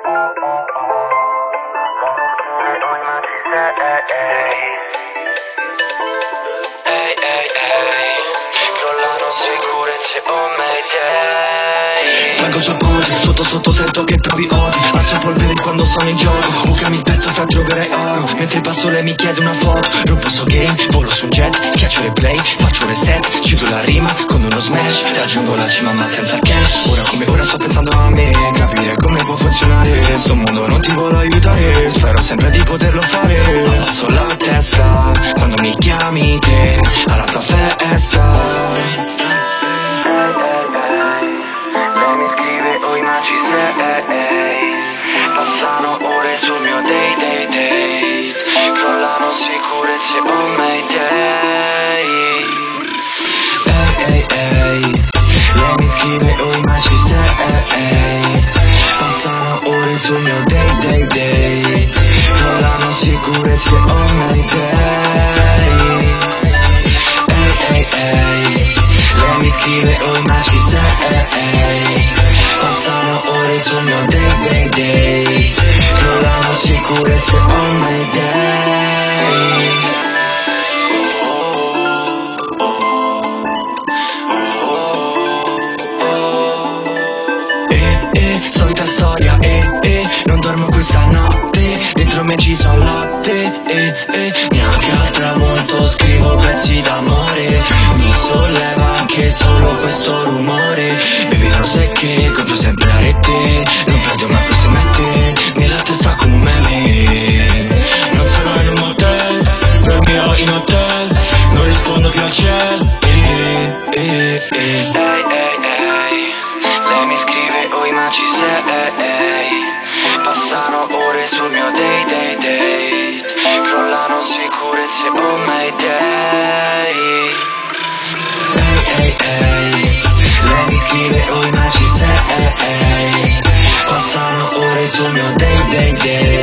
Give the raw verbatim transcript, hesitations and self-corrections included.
Ehi, ehi, ehi, crollano sicurezze, oh Mayday. Salgo sul ponte, sotto sotto sento che provi odio. Alzo polvere quando sono in gioco, bucami il petto fra troverai oro. Mentre passo lei mi chiede una foto, rompo sto game, volo su un jet, schiaccio replay, faccio reset, chiudo la rima con uno smash. Raggiungo la cima ma senza cash, ora come ora sto pensando a me, capire come può funzionare. Sto mondo non ti vuole aiutare, spero sempre di poterlo fare. Alzo la testa quando mi chiami te alla tua festa. Passano ore sul mio day day day, crollano sicurezze, oh Mayday. Ehi, ehi, ehi, lei mi scrive, oh ma ci sei. Passano ore sul mio day day day, crollano sicurezze, oh Mayday. Ehi, ehi, ehi, lei mi scrive, oh ma ci sei. Passano ore sul mio day day day, crollano sicurezze, oh Mayday. Eh, eh, solita storia, eh, eh, non dormo questa notte, dentro me ci son lotte, eh, eh, neanche al tramonto scrivo pezzi d'amore, mi solleva anche solo questo rumore, bevi non sai che, compro sempre a rete, non prendo ma questo mette, nella testa come un meme, non sono in un motel, dormirò in hotel, non rispondo più al cielo, eh, eh, eh. Ehi, ehi, ehi, lei mi scrive, oi ma ci sei. Passano ore sul mio day day day, crollano sicurezze, oh Mayday. Ehi, ehi, ehi, lei mi scrive, oi ma ci sei. Passano ore sul mio day day day,